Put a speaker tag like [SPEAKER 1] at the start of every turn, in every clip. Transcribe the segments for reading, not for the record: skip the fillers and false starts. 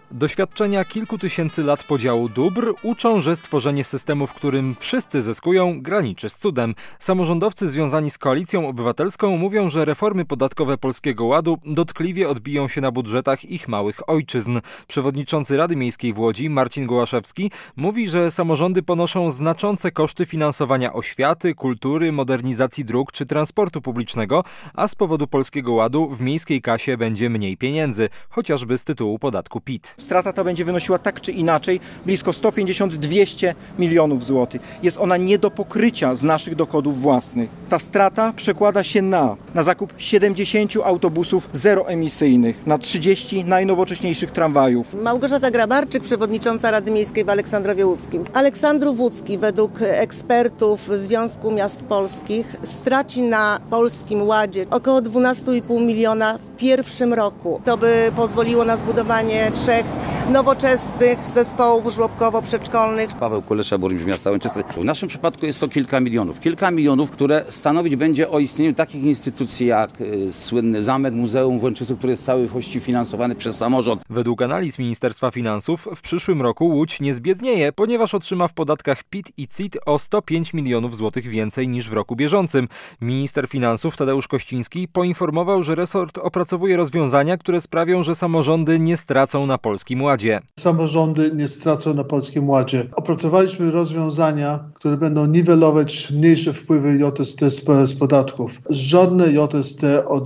[SPEAKER 1] Doświadczenia kilku tysięcy lat podziału dóbr uczą, że stworzenie systemu, w którym wszyscy zyskują, graniczy z cudem. Samorządowcy związani z Koalicją Obywatelską mówią, że reformy podatkowe Polskiego Ładu dotkliwie odbiją się na budżetach ich małych ojczyzn. Przewodniczący Rady Miejskiej w Łodzi, Marcin Gołaszewski, mówi, że samorządy ponoszą znaczące koszty finansowania oświaty, kultury, modernizacji dróg czy transportu publicznego, a z powodu Polskiego Ładu w miejskiej kasie będzie mniej pieniędzy, chociażby z tytułu podatku PIT.
[SPEAKER 2] Strata ta będzie wynosiła tak czy inaczej blisko 150-200 milionów złotych. Jest ona nie do pokrycia z naszych dochodów własnych. Ta strata przekłada się na zakup 70 autobusów zeroemisyjnych, na 30 najnowocześniejszych tramwajów.
[SPEAKER 3] Małgorzata Grabarczyk, przewodnicząca Rady Miejskiej w Aleksandrowie Łódzkim. Aleksandrów Łódzki według ekspertów Związku Miast Polskich straci na Polskim Ładzie około 12,5 miliona w pierwszym roku. To by pozwoliło na zbudowanie 3 nowoczesnych zespołów żłobkowo-przedszkolnych.
[SPEAKER 4] Paweł Kulesza, burmistrz miasta Łęczycy. W naszym przypadku jest to kilka milionów. Kilka milionów, które stanowić będzie o istnieniu takich instytucji jak słynny zamek, Muzeum w Łęczycy, który jest cały właściwie finansowany przez samorząd.
[SPEAKER 1] Według analiz Ministerstwa Finansów w przyszłym roku Łódź nie zbiednieje, ponieważ otrzyma w podatkach PIT i CIT o 105 milionów złotych więcej niż w roku bieżącym. Minister finansów Tadeusz Kościński poinformował, że resort opracowuje rozwiązania, które sprawią, że samorządy nie stracą na Polskim Ładzie.
[SPEAKER 5] Samorządy nie stracą na Polskim Ładzie. Opracowaliśmy rozwiązania, które będą niwelować mniejsze wpływy JST z podatków. Żadne JST od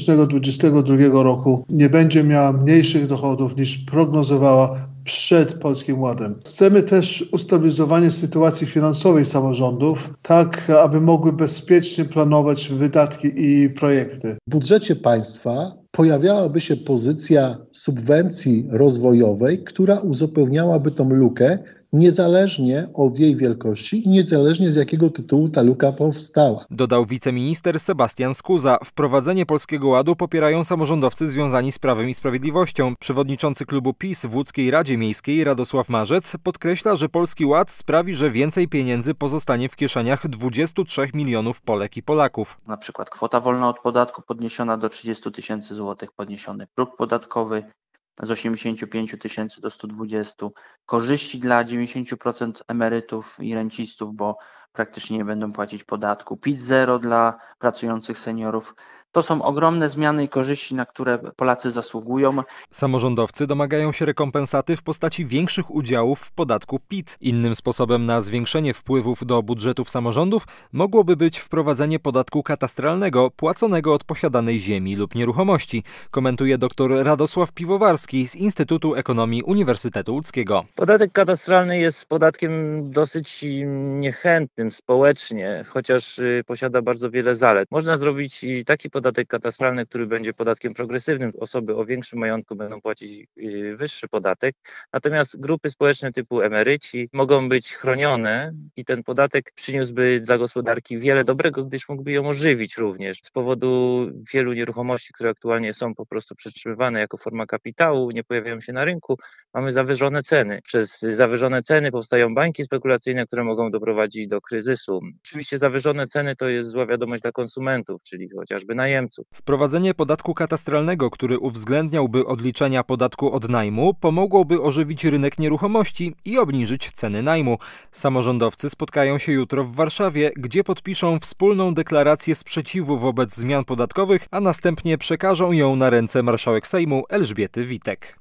[SPEAKER 5] 2022 roku nie będzie miała mniejszych dochodów niż prognozowała przed Polskim Ładem. Chcemy też ustabilizowanie sytuacji finansowej samorządów, tak aby mogły bezpiecznie planować wydatki i projekty.
[SPEAKER 6] W budżecie państwa pojawiałaby się pozycja subwencji rozwojowej, która uzupełniałaby tą lukę, niezależnie od jej wielkości i niezależnie z jakiego tytułu ta luka powstała.
[SPEAKER 1] Dodał wiceminister Sebastian Skuza. Wprowadzenie Polskiego Ładu popierają samorządowcy związani z Prawem i Sprawiedliwością. Przewodniczący klubu PiS w Łódzkiej Radzie Miejskiej Radosław Marzec podkreśla, że Polski Ład sprawi, że więcej pieniędzy pozostanie w kieszeniach 23 milionów Polek i Polaków.
[SPEAKER 7] Na przykład kwota wolna od podatku podniesiona do 30 tysięcy złotych, podniesiony próg podatkowy z 85 tysięcy do 120, korzyści dla 90% emerytów i rencistów, bo praktycznie nie będą płacić podatku, PIT zero dla pracujących seniorów. To są ogromne zmiany i korzyści, na które Polacy zasługują.
[SPEAKER 1] Samorządowcy domagają się rekompensaty w postaci większych udziałów w podatku PIT. Innym sposobem na zwiększenie wpływów do budżetów samorządów mogłoby być wprowadzenie podatku katastralnego płaconego od posiadanej ziemi lub nieruchomości, komentuje dr Radosław Piwowarski z Instytutu Ekonomii Uniwersytetu Łódzkiego.
[SPEAKER 8] Podatek katastralny jest podatkiem dosyć niechętnym społecznie, chociaż posiada bardzo wiele zalet. Można zrobić taki podatek katastralny, który będzie podatkiem progresywnym. Osoby o większym majątku będą płacić wyższy podatek, natomiast grupy społeczne typu emeryci mogą być chronione i ten podatek przyniósłby dla gospodarki wiele dobrego, gdyż mógłby ją ożywić również. Z powodu wielu nieruchomości, które aktualnie są po prostu przetrzymywane jako forma kapitału, nie pojawiają się na rynku, mamy zawyżone ceny. Przez zawyżone ceny powstają bańki spekulacyjne, które mogą doprowadzić do kryzysu. Oczywiście zawyżone ceny to jest zła wiadomość dla konsumentów, czyli chociażby najemców.
[SPEAKER 1] Wprowadzenie podatku katastralnego, który uwzględniałby odliczenia podatku od najmu, pomogłoby ożywić rynek nieruchomości i obniżyć ceny najmu. Samorządowcy spotkają się jutro w Warszawie, gdzie podpiszą wspólną deklarację sprzeciwu wobec zmian podatkowych, a następnie przekażą ją na ręce marszałek Sejmu Elżbiety Witek.